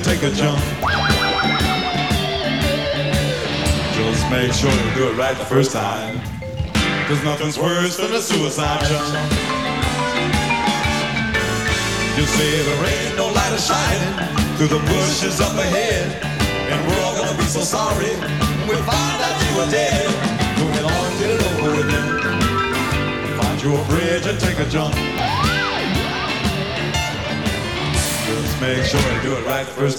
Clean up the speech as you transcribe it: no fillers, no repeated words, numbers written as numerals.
take a jump. Just make sure you do it right the first time. 'Cause nothing's worse than a suicide jump. You say there ain't no light a shining through the bushes up ahead, and we're all gonna be so sorry when we find out you were dead. Moving on, get it over with then. Find you a bridge and take a jump. Just make sure you do it right the first time.